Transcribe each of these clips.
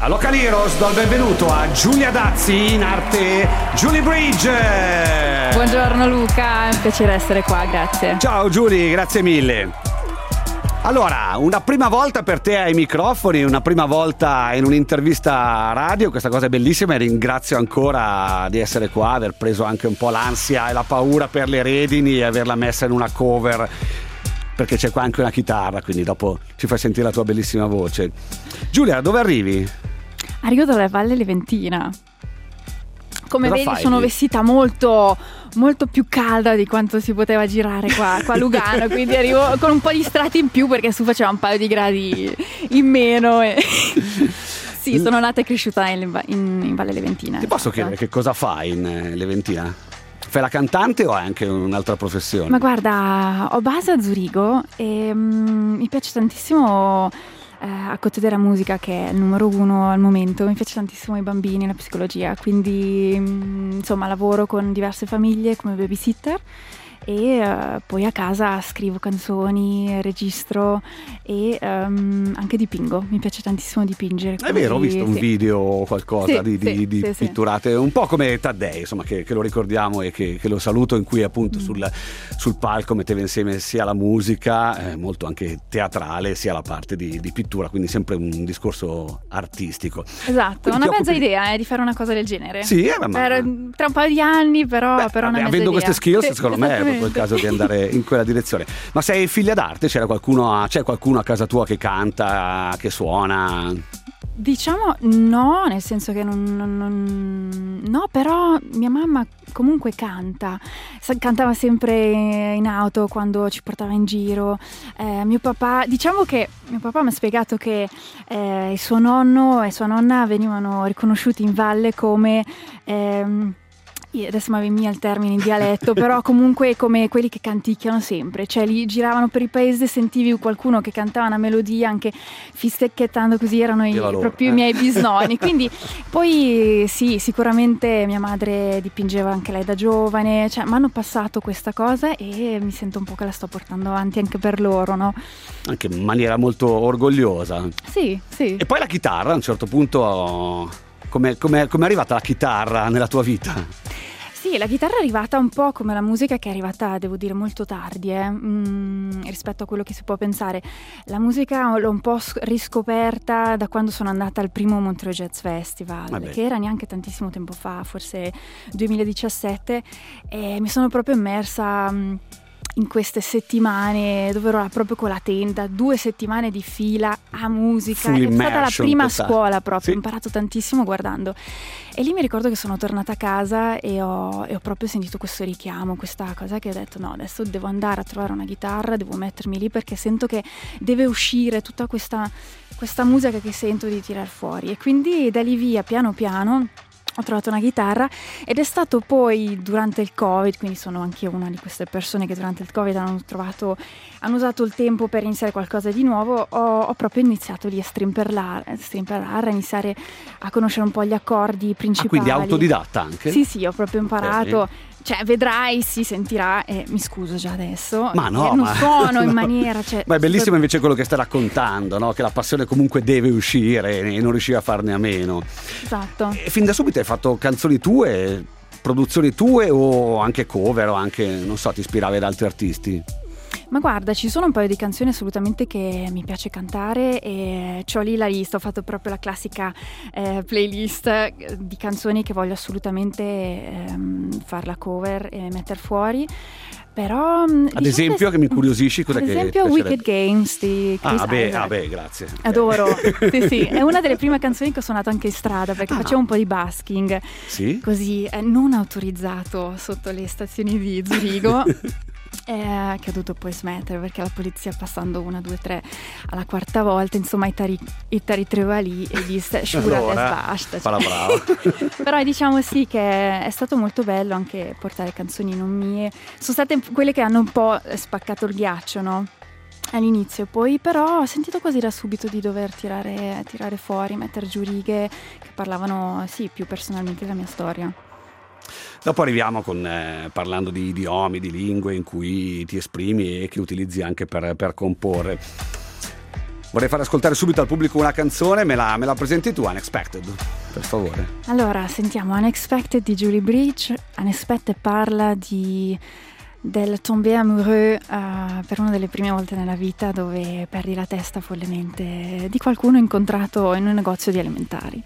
Local Heroes, do il benvenuto a Giulia Dazzi, in arte Julie Bridge. Buongiorno Luca, è un piacere essere qua, grazie. Ciao Giulia, grazie mille. Allora, una prima volta per te ai microfoni, una prima volta in un'intervista radio, questa cosa è bellissima e ringrazio ancora di essere qua, aver preso anche un po' l'ansia e la paura per le redini e averla messa in una cover, perché c'è qua anche una chitarra, quindi dopo ci fai sentire la tua bellissima voce. Giulia, dove arrivi? Arrivo dalla Valle Leventina. Come Cosa vedi fai sono lì? vestita molto più calda di quanto si poteva girare qua a Lugano, quindi arrivo con un po' di strati in più perché su faceva un paio di gradi in meno e... Sì, sono nata e cresciuta in Valle Leventina. Ti posso chiedere che cosa fai in Leventina? Fai la cantante o hai anche un'altra professione? Ma guarda, ho base a Zurigo e mi piace tantissimo accogliere della musica, che è il numero uno al momento. Mi piace tantissimo i bambini, la psicologia, quindi insomma lavoro con diverse famiglie come babysitter e poi a casa scrivo canzoni, registro e anche dipingo. Mi piace tantissimo dipingere. È vero, ho visto un sì. video o qualcosa Sì, di sì. pitturate, un po' come Taddei, insomma, che lo ricordiamo e che lo saluto, in cui appunto sul palco metteva insieme sia la musica, molto anche teatrale, sia la parte di pittura, quindi sempre un discorso artistico. Esatto, Quindi una ti mezza occupi- idea di fare una cosa del genere. Sì, ma tra un paio di anni, però una mezza avendo idea. queste skills, Sì, secondo me è proprio il caso di andare in quella direzione. Ma sei figlia d'arte? C'è qualcuno a casa tua che canta, che suona? Diciamo no, nel senso che no, però mia mamma comunque cantava sempre in auto quando ci portava in giro. Mio papà mi ha spiegato che il suo nonno e sua nonna venivano riconosciuti in valle come adesso mi via il termine in dialetto, però comunque come quelli che canticchiano sempre, cioè li giravano per il paese, sentivi qualcuno che cantava una melodia anche fistecchettando, così erano proprio i miei bisnonni. Quindi poi sì, sicuramente mia madre dipingeva anche lei da giovane, cioè mi hanno passato questa cosa e mi sento un po' che la sto portando avanti anche per loro, no? Anche in maniera molto orgogliosa. Sì. E poi la chitarra, a un certo punto, come è arrivata la chitarra nella tua vita? Sì, la chitarra è arrivata un po' come la musica, che è arrivata, devo dire, molto tardi rispetto a quello che si può pensare. La musica l'ho un po' riscoperta da quando sono andata al primo Montreux Jazz Festival, che era neanche tantissimo tempo fa, forse 2017, e mi sono proprio immersa in queste settimane dove ero proprio con la tenda, 2 settimane di fila a musica. Full è stata la prima totale. scuola proprio, Sì. ho imparato tantissimo guardando. E lì mi ricordo che sono tornata a casa e ho proprio sentito questo richiamo, questa cosa che ho detto no, adesso devo andare a trovare una chitarra, devo mettermi lì perché sento che deve uscire tutta questa musica che sento di tirar fuori. E quindi da lì via, piano piano, ho trovato una chitarra ed è stato poi durante il Covid, quindi sono anche una di queste persone che durante il Covid hanno usato il tempo per iniziare qualcosa di nuovo. Ho proprio iniziato lì a strimperlare, a iniziare a conoscere un po' gli accordi principali. Quindi autodidatta anche? Sì, ho proprio imparato. Cioè, vedrai, si sentirà, e mi scuso già adesso. Ma no, non suono in maniera. Cioè, ma è bellissimo invece quello che stai raccontando, no? Che la passione comunque deve uscire e non riuscivi a farne a meno. Esatto. E fin da subito hai fatto canzoni tue, produzioni tue o anche cover o anche, non so, ti ispiravi ad altri artisti? Ma guarda, ci sono un paio di canzoni assolutamente che mi piace cantare e c'ho lì la lista, ho fatto proprio la classica playlist di canzoni che voglio assolutamente far la cover e mettere fuori. Però ad esempio, che mi incuriosisci, cos'è che esempio Wicked Games di Chris Isaak. Grazie. Adoro. Sì, è una delle prime canzoni che ho suonato anche in strada perché facevo un po' di busking. Sì? Così, non autorizzato sotto le stazioni di Zurigo. Che ho dovuto poi smettere perché la polizia, passando 1, 2, 3 alla quarta volta, insomma i ritrova lì e disse allora, basta, fa la brava. Però diciamo sì che è stato molto bello anche portare canzoni non mie, sono state quelle che hanno un po' spaccato il ghiaccio, no? All'inizio, poi però ho sentito quasi da subito di dover tirare fuori, mettere giù righe che parlavano più personalmente della mia storia. Dopo arriviamo parlando di idiomi, di lingue in cui ti esprimi e che utilizzi anche per comporre. Vorrei far ascoltare subito al pubblico una canzone, me la presenti tu, Unexpected, per favore. Allora, sentiamo Unexpected di Julie Bridge. Unexpected parla del tombé amoureux per una delle prime volte nella vita, dove perdi la testa follemente di qualcuno incontrato in un negozio di alimentari.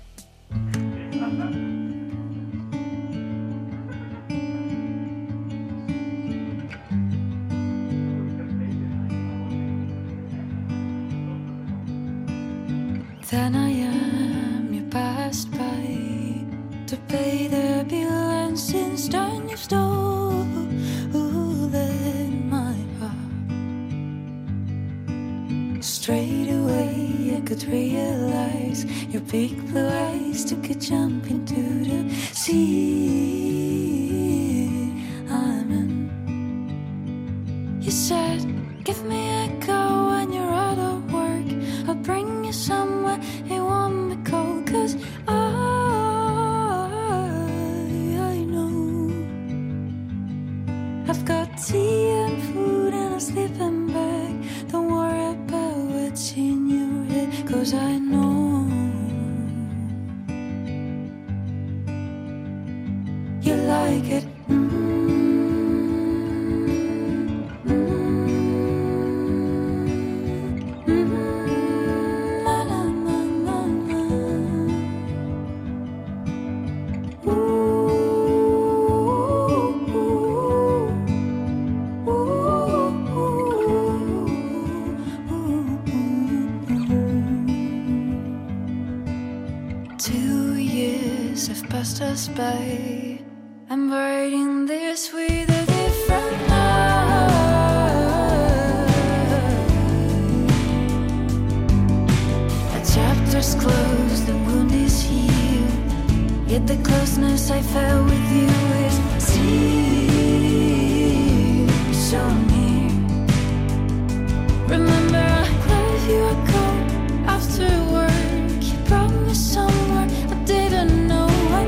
Then I am, you passed by to pay the bill, and since then you've stolen my heart. Straight away I could realize your big blue eyes took a jump into the sea I'm in. You said, give me a go when you're out of work, I'll bring you somewhere it won't be cold, 'cause I know I've got tea and food and a sleeping bag. Don't worry about what's in your head, 'cause I know you like it. Us by. I'm writing this with a different heart. The chapter's closed, the wound is healed, yet the closeness I felt with you is still so near. Remember, I gave you a call after work. You brought me somewhere I didn't know.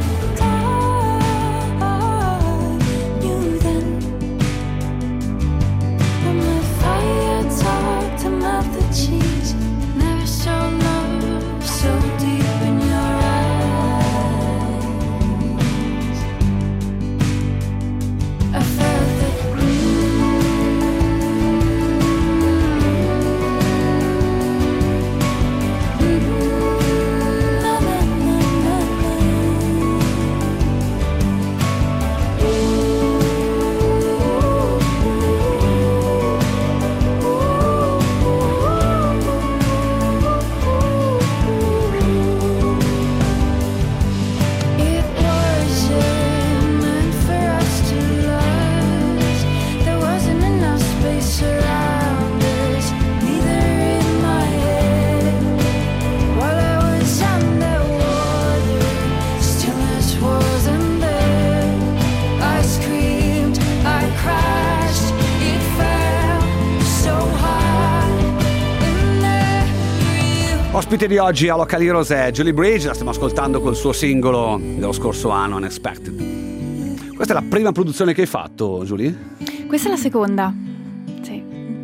Ospite di oggi a Local Heroes è Julie Bridge, la stiamo ascoltando col suo singolo dello scorso anno, Unexpected. Questa è la prima produzione che hai fatto, Julie? Questa è la seconda, sì.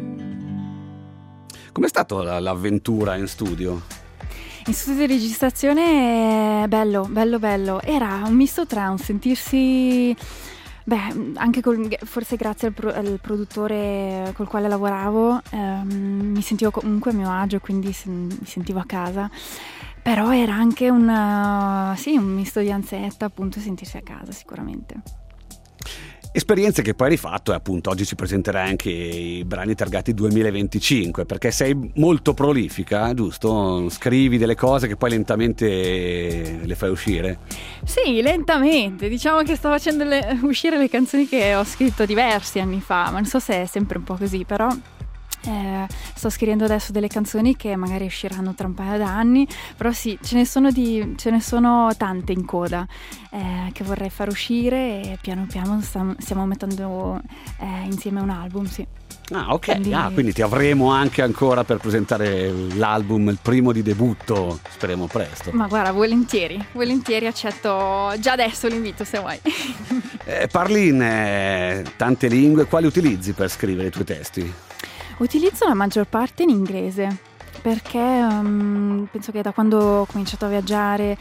Com'è stata l'avventura in studio? In studio di registrazione bello. Era un misto tra un sentirsi... anche forse grazie al produttore col quale lavoravo mi sentivo comunque a mio agio, quindi mi sentivo a casa, però era anche un misto di ansietta, appunto, sentirsi a casa sicuramente. Esperienze che poi hai rifatto, e appunto oggi ci presenterai anche i brani targati 2025, perché sei molto prolifica, giusto? Scrivi delle cose che poi lentamente le fai uscire. Sì, lentamente, diciamo che sto facendo uscire le canzoni che ho scritto diversi anni fa, ma non so se è sempre un po' così, però sto scrivendo adesso delle canzoni che magari usciranno tra un paio d'anni, però sì, ce ne sono tante in coda che vorrei far uscire, e piano piano stiamo mettendo insieme un album, sì. Ah, ok, quindi ti avremo anche ancora per presentare l'album, il primo di debutto, speriamo presto. Ma guarda, volentieri, accetto già adesso l'invito se vuoi. Parli in tante lingue, quali utilizzi per scrivere i tuoi testi? Utilizzo la maggior parte in inglese, perché penso che da quando ho cominciato a viaggiare,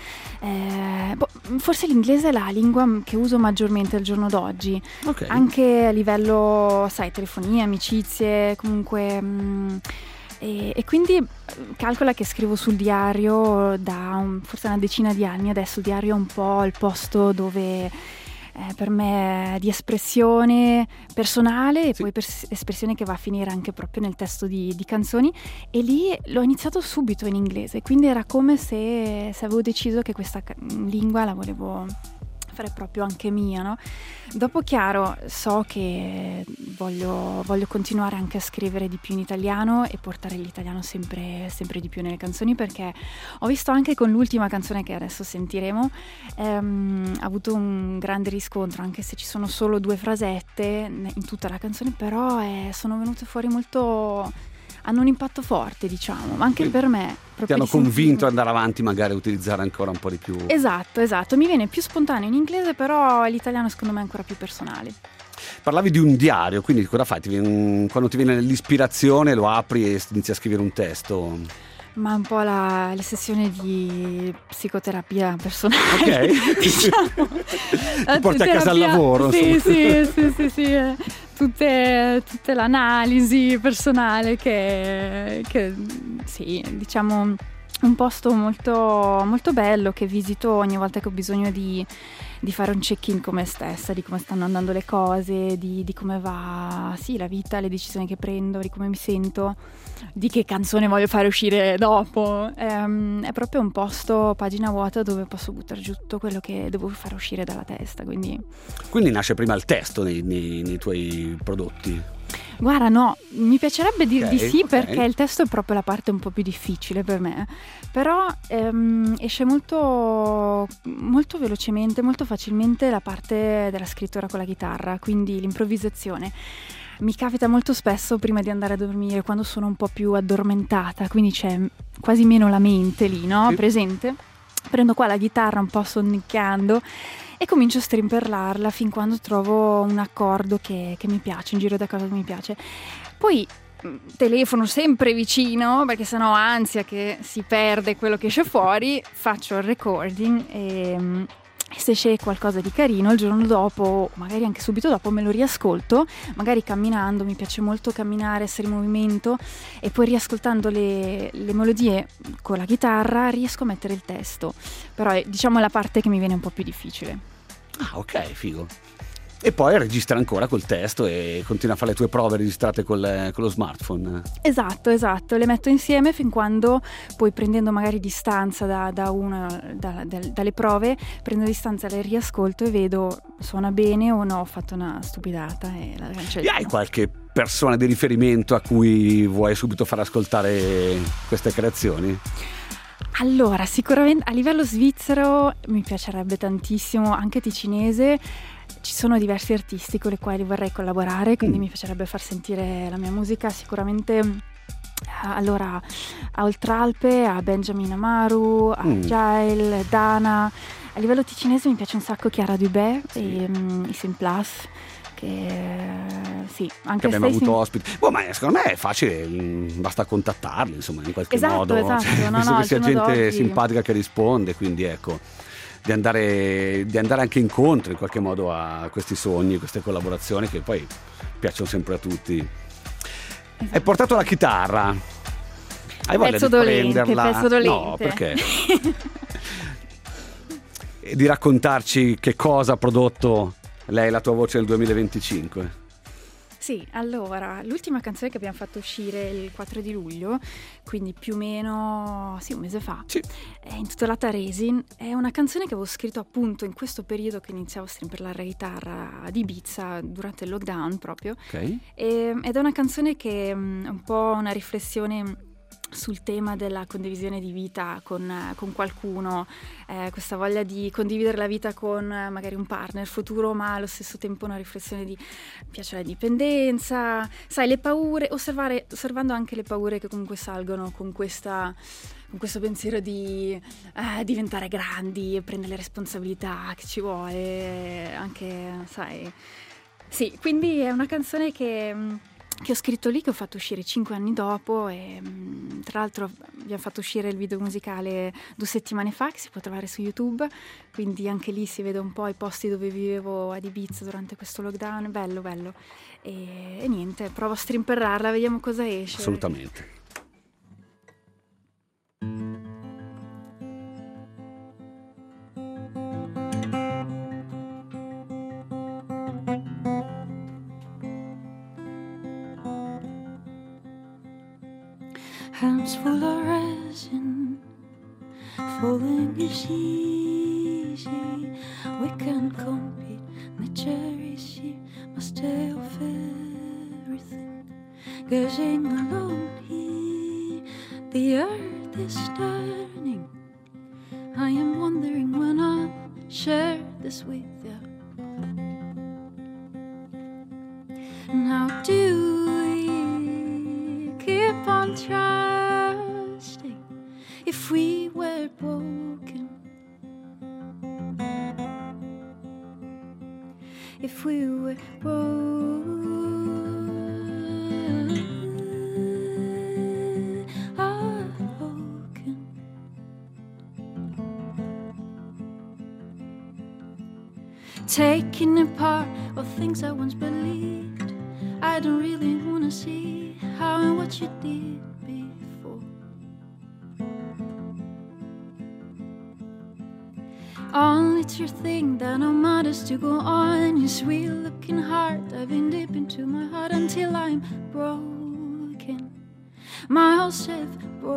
forse l'inglese è la lingua che uso maggiormente al giorno d'oggi, Ok. anche a livello, sai, telefonia, amicizie, comunque. E quindi calcola che scrivo sul diario da forse una decina di anni. Adesso il diario è un po' il posto dove per me è di espressione personale e Sì. poi espressione che va a finire anche proprio nel testo di canzoni, e lì l'ho iniziato subito in inglese, quindi era come se avevo deciso che questa lingua la volevo fare proprio anche mia, no? Dopo, chiaro, so che voglio continuare anche a scrivere di più in italiano e portare l'italiano sempre di più nelle canzoni, perché ho visto anche con l'ultima canzone che adesso sentiremo ha avuto un grande riscontro, anche se ci sono solo 2 frasette in tutta la canzone, però sono venute fuori molto, hanno un impatto forte, diciamo, ma anche per me. Ti hanno convinto ad andare avanti, magari a utilizzare ancora un po' di più. Esatto, mi viene più spontaneo in inglese, però l'italiano secondo me è ancora più personale. Parlavi di un diario, quindi cosa fai? Quando ti viene l'ispirazione lo apri e inizi a scrivere un testo? Ma un po' le sessioni di psicoterapia personale. Ok. Diciamo. Ti porti a casa al lavoro. Sì. Tutte l'analisi personale che sì, diciamo, un posto molto, molto bello che visito ogni volta che ho bisogno di fare un check-in con me stessa, di come stanno andando le cose, di come va, sì, la vita, le decisioni che prendo, di come mi sento, di che canzone voglio fare uscire dopo. È proprio un posto, pagina vuota, dove posso buttare giù tutto quello che devo fare uscire dalla testa. Quindi nasce prima il testo nei tuoi prodotti? Guarda, no, mi piacerebbe dir di sì, ok. perché il testo è proprio la parte un po' più difficile per me, però esce molto, molto velocemente, molto facilmente la parte della scrittura con la chitarra, quindi l'improvvisazione. Mi capita molto spesso prima di andare a dormire, quando sono un po' più addormentata, quindi c'è quasi meno la mente lì, no? Sì. Presente? Prendo qua la chitarra un po' sonnicchiando e comincio a strimperlarla fin quando trovo un accordo che mi piace, un giro d'accordo che mi piace. Poi telefono sempre vicino, perché sennò ho ansia che si perde quello che esce fuori, faccio il recording e se esce qualcosa di carino il giorno dopo, magari anche subito dopo, me lo riascolto, magari camminando. Mi piace molto camminare, essere in movimento, e poi riascoltando le melodie con la chitarra riesco a mettere il testo, però è, diciamo, la parte che mi viene un po' più difficile. Ah, ok, figo. E poi registra ancora col testo e continua a fare le tue prove registrate con lo smartphone. Esatto, le metto insieme fin quando poi, prendendo magari distanza dalle prove, prendo distanza, le riascolto e vedo suona bene o no, ho fatto una stupidata e la cancello. Hai qualche persona di riferimento a cui vuoi subito far ascoltare queste creazioni? Allora, sicuramente a livello svizzero mi piacerebbe tantissimo, anche ticinese. Ci sono diversi artisti con i quali vorrei collaborare, quindi mi piacerebbe far sentire la mia musica. Sicuramente allora a Oltralpe, a Benjamin Amaru, a Jail, Dana. A livello ticinese mi piace un sacco Chiara Dubé e Isim Plus, che sì, anche che abbiamo avuto ospiti. Ma secondo me è facile, basta contattarli, insomma, in qualche modo. Esatto. Visto che sia gente d'oggi simpatica che risponde, quindi ecco, di andare anche incontro in qualche modo a questi sogni, queste collaborazioni che poi piacciono sempre a tutti. Esatto. Hai portato la chitarra, hai voglia Pezzo di dolente, prenderla? pezzo dolente. No, perché? E di raccontarci che cosa ha prodotto lei, la tua voce nel 2025. Sì, allora, l'ultima canzone che abbiamo fatto uscire il 4 di luglio, quindi più o meno, sì, un mese fa, Sì. è intitolata Resin. È una canzone che avevo scritto appunto in questo periodo che iniziavo a strimperlare la chitarra ad Ibiza durante il lockdown proprio. Ok. Ed è una canzone che è un po' una riflessione sul tema della condivisione di vita con qualcuno, questa voglia di condividere la vita con magari un partner futuro, ma allo stesso tempo una riflessione di mi piace la dipendenza, sai, le paure, osservando anche le paure che comunque salgono con questo pensiero di diventare grandi e prendere le responsabilità che ci vuole, anche, sai. Sì, quindi è una canzone che che ho scritto lì, che ho fatto uscire 5 anni dopo, e tra l'altro abbiamo fatto uscire il video musicale 2 settimane fa, che si può trovare su YouTube, quindi anche lì si vede un po' i posti dove vivevo ad Ibiza durante questo lockdown. Bello, bello. E niente, provo a strimperrarla, vediamo cosa esce. Assolutamente. Hands full of resin, falling is easy. We can compete, nature is here, must stay off everything. Gazing alone here, the earth is turning. I am wondering when I'll share this with you. And how do we keep on trusting if we were broken? If we were broken. Taking apart of things I once believed. I don't really wanna see how and what you did before. Only to think that no matters to go on. Your sweet looking heart diving deep into my heart until I'm broken. My whole self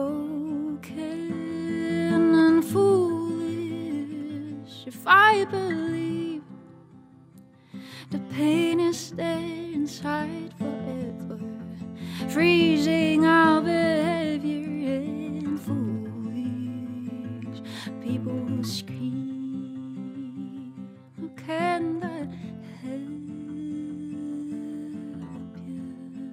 broken and foolish if I believe the pain is there inside forever, freezing our behavior and foolish people who scream. How can that help you?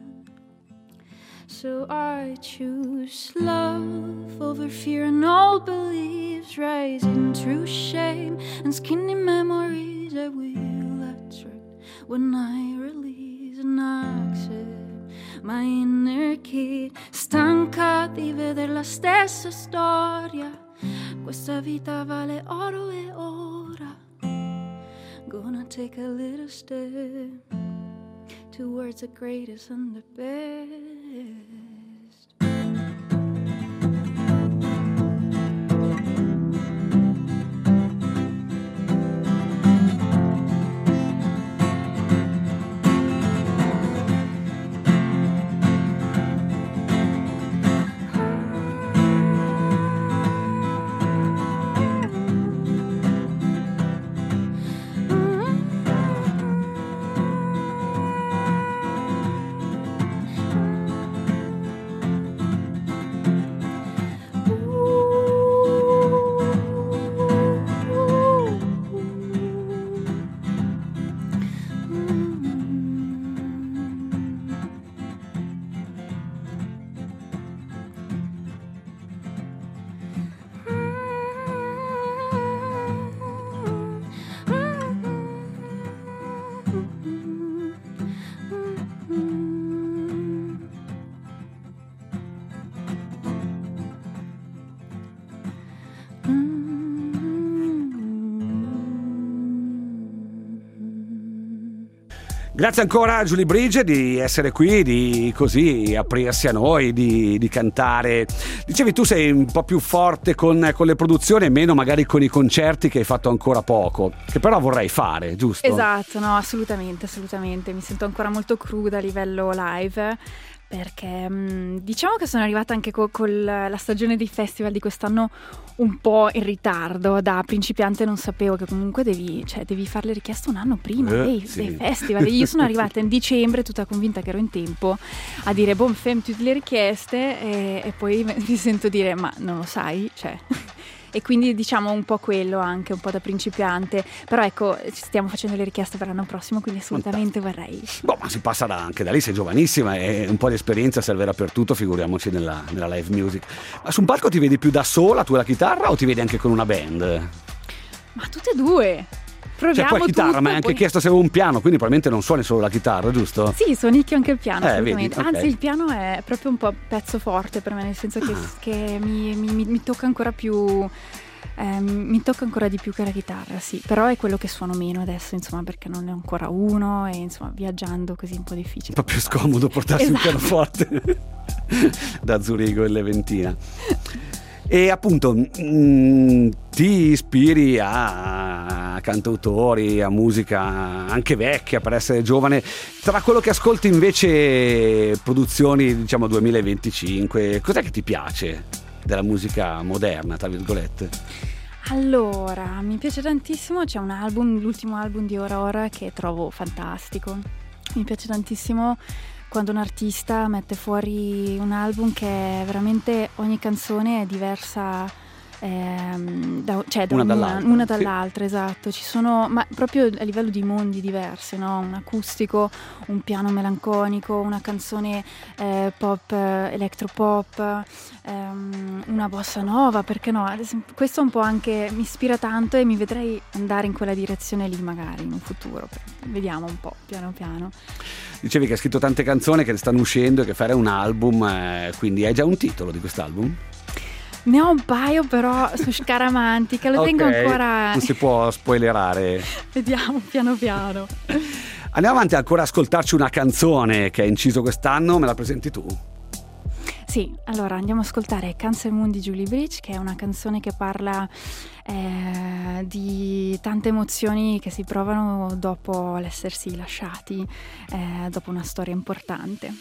So I choose love over fear and old beliefs, rising through shame and skinny memories I will attract when I release and accept my inner kid, stanca di vedere la stessa storia. Questa vita vale oro e ora. Gonna take a little step towards the greatest and the best. Grazie ancora a Julie Bridge di essere qui, di così aprirsi a noi, di cantare. Dicevi tu sei un po' più forte con le produzioni e meno magari con i concerti, che hai fatto ancora poco, che però vorrei fare, giusto? Esatto, no, assolutamente, mi sento ancora molto cruda a livello live, perché diciamo che sono arrivata anche con la stagione dei festival di quest'anno un po' in ritardo. Da principiante non sapevo che comunque devi fare le richieste un anno prima dei festival. Io sono arrivata in dicembre tutta convinta che ero in tempo a dire fem tutte le richieste, e poi mi sento dire ma non lo sai, cioè... E quindi diciamo un po' quello, anche un po' da principiante. Però ecco, stiamo facendo le richieste per l'anno prossimo, quindi assolutamente vorrei. Ma si passa anche da lì, sei giovanissima e un po' di esperienza servirà per tutto, figuriamoci nella live music. Ma su un palco ti vedi più da sola, tu e la chitarra, o ti vedi anche con una band? Ma tutte e due. proviamo poi chitarra, tutto, ma hai anche poi... chiesto se avevo un piano, quindi probabilmente non suoni solo la chitarra, giusto? Sì, suonicchio anche il piano, assolutamente. Vedi, okay. Anzi, il piano è proprio un po' pezzo forte per me, nel senso che mi tocca ancora più... mi tocca ancora di più che la chitarra, sì, però è quello che suono meno adesso, insomma, perché non ne ho ancora uno e insomma viaggiando così è un po' difficile. Un po' più scomodo portarsi un Esatto. pianoforte da Zurigo e Leventina. E appunto ti ispiri a cantautori, a musica anche vecchia per essere giovane. Tra quello che ascolti invece produzioni diciamo 2025, cos'è che ti piace della musica moderna, tra virgolette? Allora, mi piace tantissimo, c'è un album, l'ultimo album di Ora Ora che trovo fantastico. Mi piace tantissimo quando un artista mette fuori un album che è veramente, ogni canzone è diversa, Una dall'altra, esatto. Ci sono, ma proprio a livello di mondi diversi, no? Un acustico, un piano melanconico, una canzone pop, electropop, una bossa nova, perché no? Questo un po' anche mi ispira tanto e mi vedrei andare in quella direzione lì magari in un futuro. Vediamo un po', piano piano. Dicevi che hai scritto tante canzoni che ne stanno uscendo e che fare un album, quindi hai già un titolo di quest'album? Ne ho un paio, però su scaramantica, lo tengo ancora. Non si può spoilerare. Vediamo piano piano. Andiamo avanti ancora a ascoltarci una canzone che hai inciso quest'anno, me la presenti tu? Sì, allora andiamo a ascoltare Cancer Moon di Julie Bridge, che è una canzone che parla di tante emozioni che si provano dopo l'essersi lasciati, dopo una storia importante.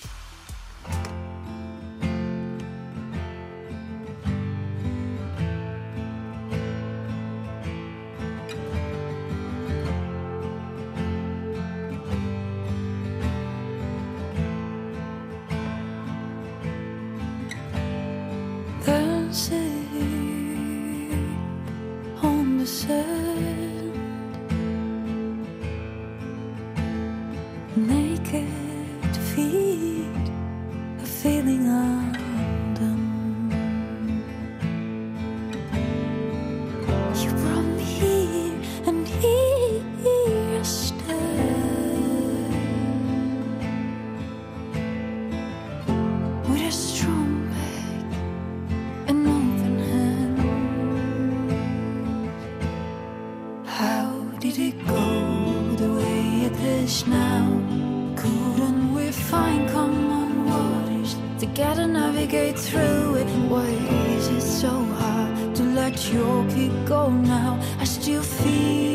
On the sand, naked feet, a feeling undone. You brought me here, and here I stand with a strong back and open hand. How did it go the way it is now? Couldn't we find common waters together, navigate through it? Why is it so hard to let your peak go now? I still feel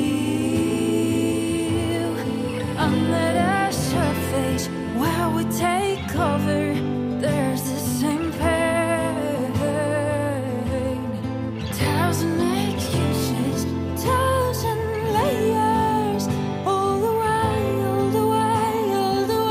under the surface where we take cover. There's the same pain, thousand excuses, thousand layers, all the way, all the way, all the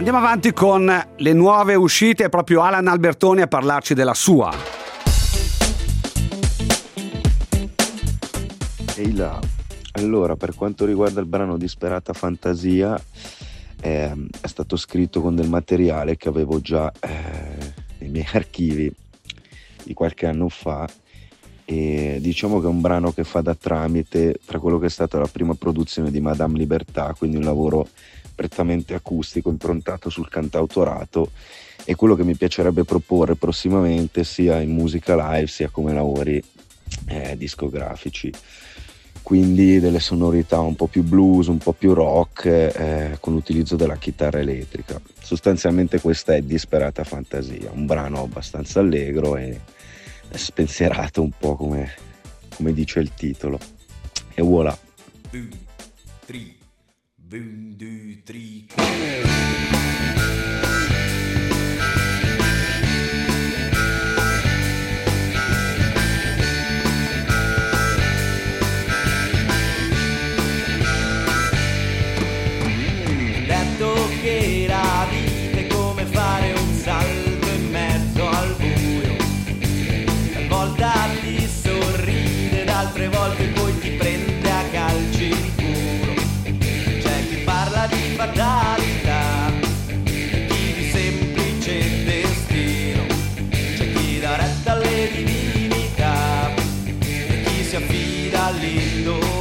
Andiamo avanti con le nuove uscite, è proprio Alan Albertoni a parlarci della sua. Ehi là. Allora, per quanto riguarda il brano Disperata Fantasia, è stato scritto con del materiale che avevo già nei miei archivi di qualche anno fa, e diciamo che è un brano che fa da tramite tra quello che è stata la prima produzione di Madame Libertà, quindi un lavoro prettamente acustico improntato sul cantautorato, e quello che mi piacerebbe proporre prossimamente sia in musica live sia come lavori discografici, quindi delle sonorità un po' più blues, un po' più rock, con l'utilizzo della chitarra elettrica. Sostanzialmente questa è Disperata Fantasia, un brano abbastanza allegro e spensierato, un po' come dice il titolo, e voilà. 1, 3, 1, 2, 3, 4. Che la vita è come fare un salto in mezzo al buio, talvolta ti sorride, altre volte poi ti prende a calci in culo. C'è chi parla di fatalità, chi di semplice destino, c'è chi dà retta alle divinità e chi si affida all'indovino.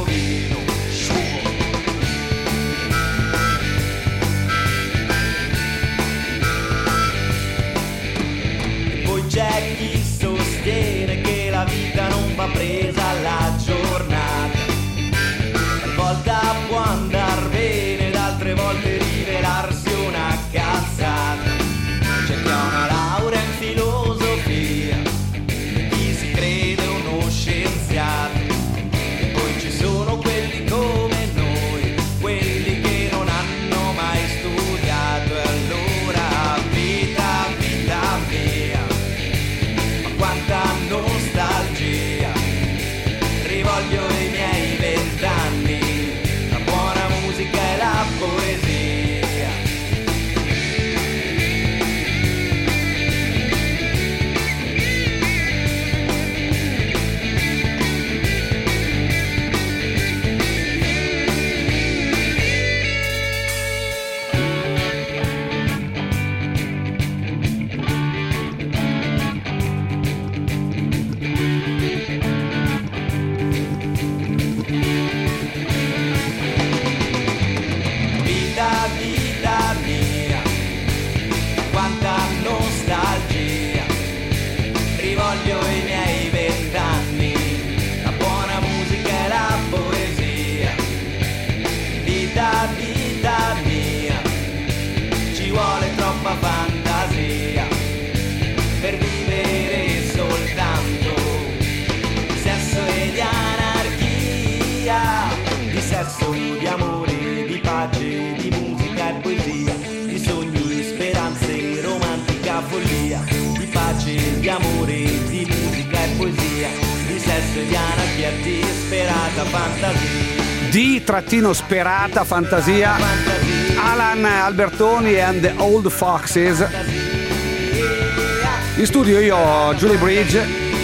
C'è chi sostiene che la vita non va presa alla giornata, talvolta può andar bene, altre volte rivelarsi una cazzata. C'è chi ha una laurea in filosofia, chi si crede uno scienziato, e poi ci sono quelli come noi, quelli che non hanno mai studiato. E allora vita, vita mia, quanta nostalgia, rivoglio i miei 20 anni, la buona musica e la poesia. Vita mia, quanta nostalgia, rivoglio i miei 20 anni, la buona musica e la poesia. Vita mia, ci vuole troppa fantasia per vivere soltanto di sesso e di anarchia, di sesso, di amore, di pace, di musica e poesia, di sogni, speranze, romantica follia, di pace, di amore, di musica e poesia, di sesso e di anarchia, di sperata fantasia. Sperata fantasia, Alan Albertoni and the Old Foxes. In studio io, Julie Bridge.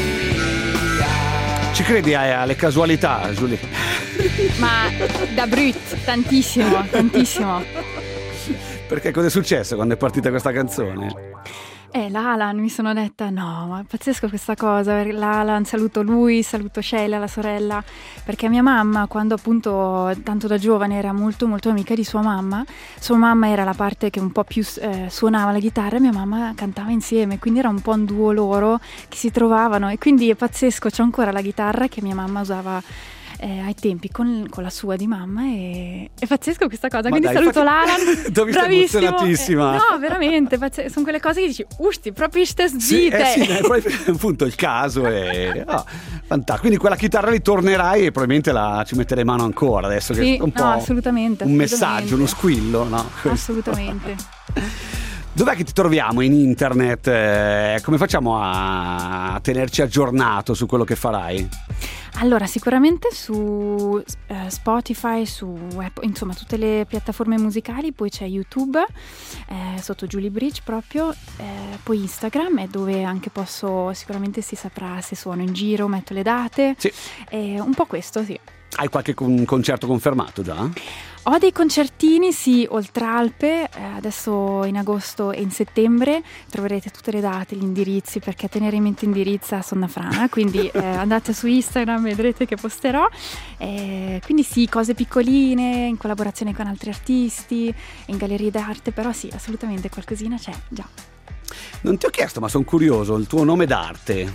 Ci credi alle casualità, Julie? Ma da brut, tantissimo, tantissimo. Perché cosa è successo quando è partita questa canzone? L'Alan, mi sono detta, no, ma è pazzesco questa cosa, l'Alan, saluto lui, saluto Sheila, la sorella, perché mia mamma, quando appunto tanto da giovane era molto molto amica di sua mamma era la parte che un po' più suonava la chitarra e mia mamma cantava insieme, quindi era un po' un duo loro che si trovavano, e quindi è pazzesco, c'ho ancora la chitarra che mia mamma usava ai tempi con la sua di mamma, e è pazzesco questa cosa. Ma quindi dai, saluto l'Alan, bravissimo, emozionatissima. No, veramente sono quelle cose che dici usti, proprio ste zite. Sì, è proprio appunto il caso fantastico. Quindi quella chitarra lì tornerai e probabilmente ci metterei mano ancora adesso, che sì, è un po' assolutamente, un messaggio, uno squillo, no? Assolutamente. Dov'è che ti troviamo in internet? Come facciamo a tenerci aggiornato su quello che farai? Allora, sicuramente su Spotify, su Apple, insomma tutte le piattaforme musicali, poi c'è YouTube, sotto Julie Bridge proprio, poi Instagram è dove anche sicuramente si saprà se suono in giro, metto le date, Sì. Un po' questo, sì. Hai qualche concerto confermato già? Ho dei concertini, sì, oltre Alpe, adesso in agosto e in settembre troverete tutte le date, gli indirizzi, perché tenere in mente indirizzi sono una frana, quindi andate su Instagram, vedrete che posterò. Quindi sì, cose piccoline, in collaborazione con altri artisti, in gallerie d'arte, però sì, assolutamente qualcosina c'è, già. Non ti ho chiesto, ma sono curioso, il tuo nome d'arte?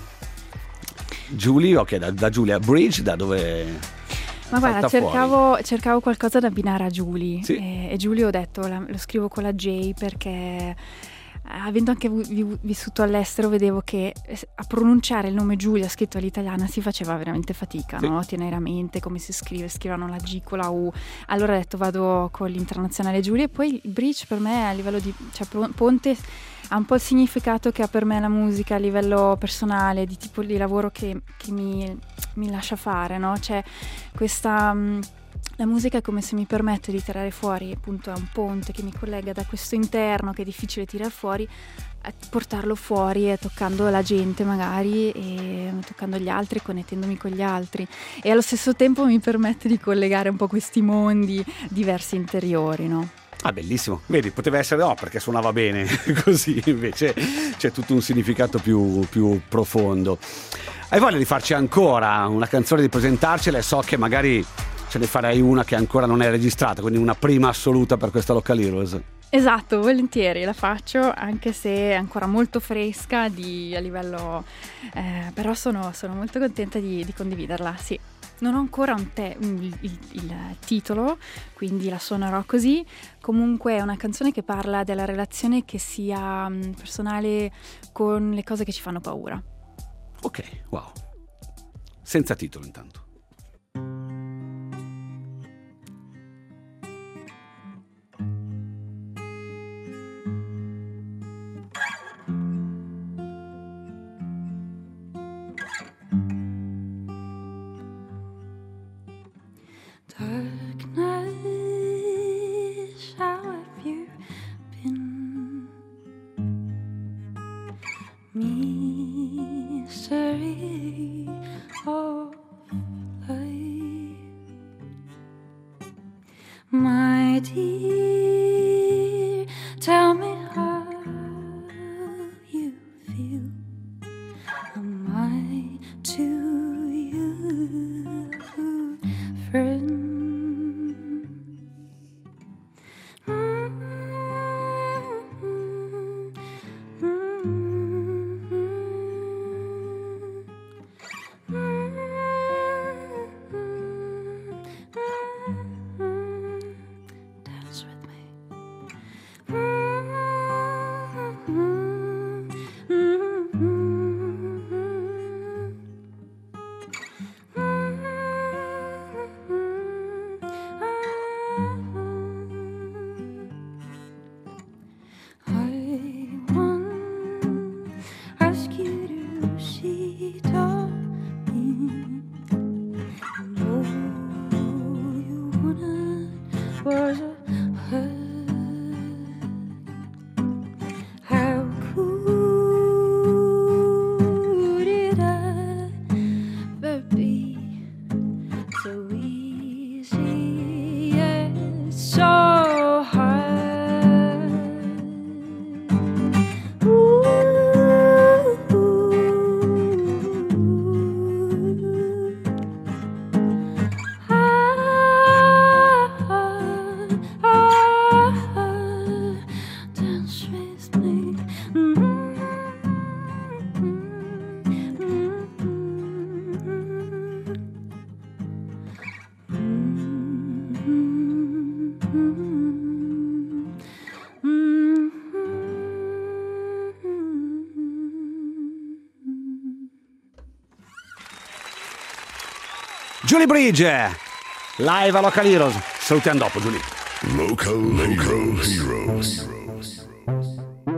Julie, ok, da Giulia Bridge, da dove... Ma guarda, cercavo qualcosa da abbinare a Julie, sì. E Julie ho detto lo scrivo con la J perché avendo anche vissuto all'estero vedevo che a pronunciare il nome Giulia scritto all'italiana si faceva veramente fatica, sì. No? Tenere a mente come si scrivono la G con la U. Allora ho detto vado con l'internazionale Julie, e poi il bridge per me a livello di ponte ha un po' il significato che ha per me la musica a livello personale, di tipo di lavoro che mi lascia fare, no? C'è questa... la musica è come se mi permette di tirare fuori, appunto è un ponte che mi collega da questo interno che è difficile tirar fuori, a portarlo fuori e toccando la gente magari, e toccando gli altri, connettendomi con gli altri, e allo stesso tempo mi permette di collegare un po' questi mondi diversi interiori, no? Ah, bellissimo, vedi, poteva essere no perché suonava bene così, invece c'è tutto un significato più profondo. Hai voglia di farci ancora una canzone, di presentarcela? E so che magari ce ne farei una che ancora non è registrata, quindi una prima assoluta per questa Local Heroes. Esatto, volentieri la faccio, anche se è ancora molto fresca a livello, però sono molto contenta di condividerla, sì. Non ho ancora il titolo, quindi la suonerò così. Comunque è una canzone che parla della relazione che sia personale con le cose che ci fanno paura. Ok, wow. Senza titolo intanto. Darkness, how have you been? Mystery of life, my dear, tell me how you feel. Am I to you, friend? Dance with me. I won't ask you to sit on me. No, you wanted was a hug. How could it ever be so easy yet so hard? Dance with me. Julie Bridge, live a Local Heroes. Salutiamo dopo, Julie. Local Heroes.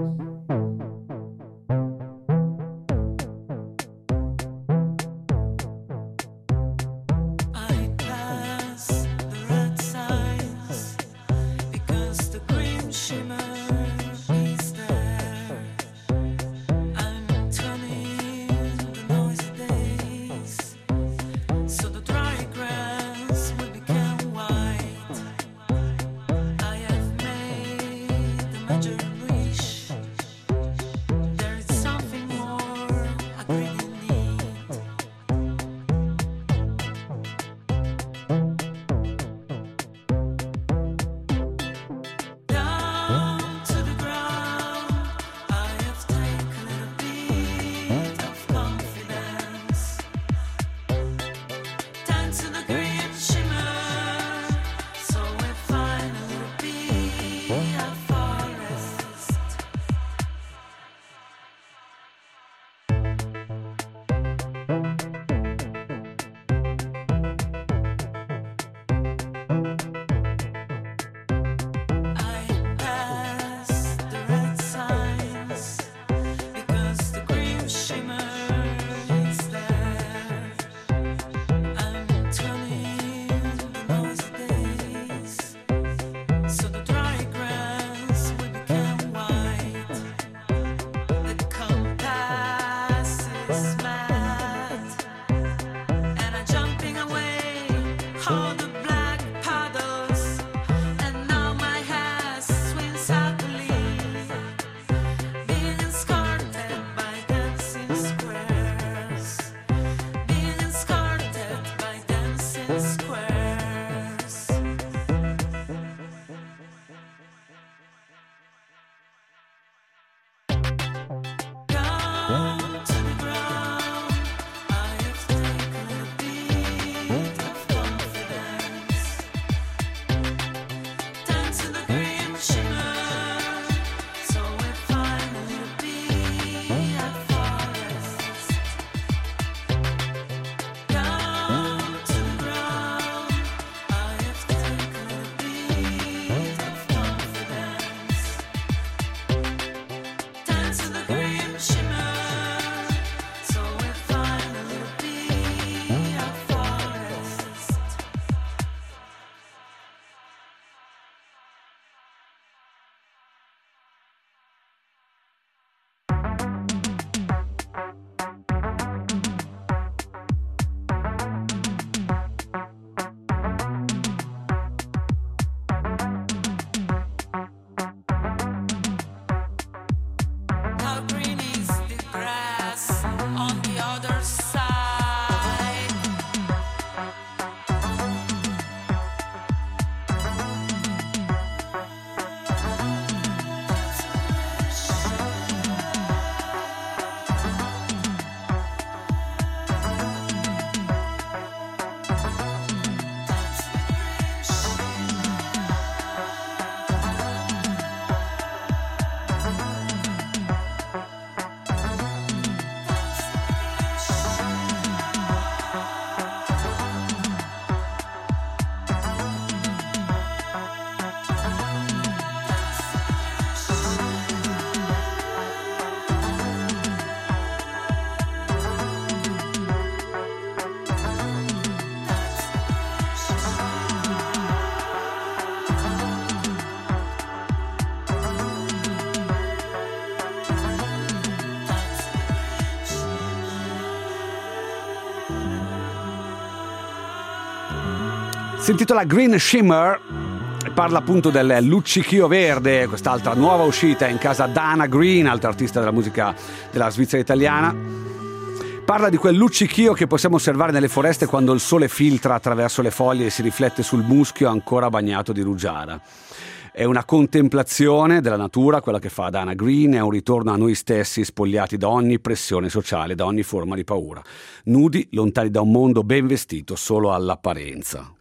Si intitola Green Shimmer e parla appunto del luccichio verde, quest'altra nuova uscita in casa Dana Green, altra artista della musica della Svizzera italiana. Parla di quel luccichio che possiamo osservare nelle foreste quando il sole filtra attraverso le foglie e si riflette sul muschio ancora bagnato di rugiada. È una contemplazione della natura, quella che fa Dana Green, è un ritorno a noi stessi spogliati da ogni pressione sociale, da ogni forma di paura. Nudi, lontani da un mondo ben vestito solo all'apparenza.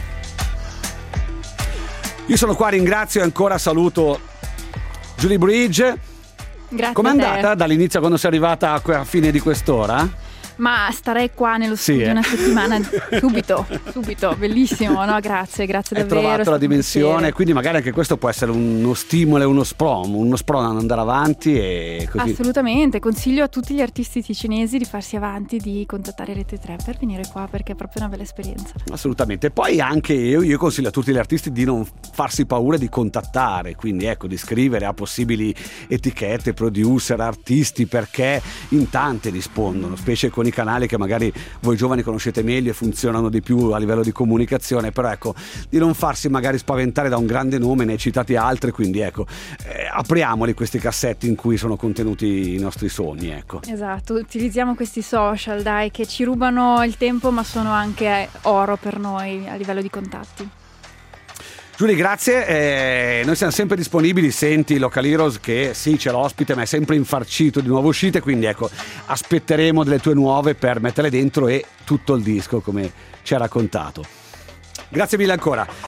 Io sono qua, ringrazio e ancora saluto Julie Bridge. Grazie. Com'è a te. andata dall'inizio quando sei arrivata a fine di quest'ora? Ma starei qua nello studio una settimana subito, bellissimo, no? Grazie davvero. Hai trovato la dimensione, quindi magari anche questo può essere uno stimolo e uno sprone ad andare avanti e così. Assolutamente, consiglio a tutti gli artisti ticinesi di farsi avanti, di contattare Rete 3 per venire qua, perché è proprio una bella esperienza. Assolutamente, poi anche io consiglio a tutti gli artisti di non farsi paura di contattare, quindi ecco, di scrivere a possibili etichette, producer, artisti, perché in tante rispondono, specie con i canali che magari voi giovani conoscete meglio e funzionano di più a livello di comunicazione, però ecco, di non farsi magari spaventare da un grande nome, ne hai citati altri, quindi ecco, apriamoli questi cassetti in cui sono contenuti i nostri sogni, ecco. Esatto, utilizziamo questi social, dai, che ci rubano il tempo ma sono anche oro per noi a livello di contatti. Giulia, grazie, noi siamo sempre disponibili, senti Local Heroes che sì, c'è l'ospite ma è sempre infarcito di nuove uscite, quindi ecco, aspetteremo delle tue nuove per metterle dentro e tutto il disco come ci ha raccontato. Grazie mille ancora.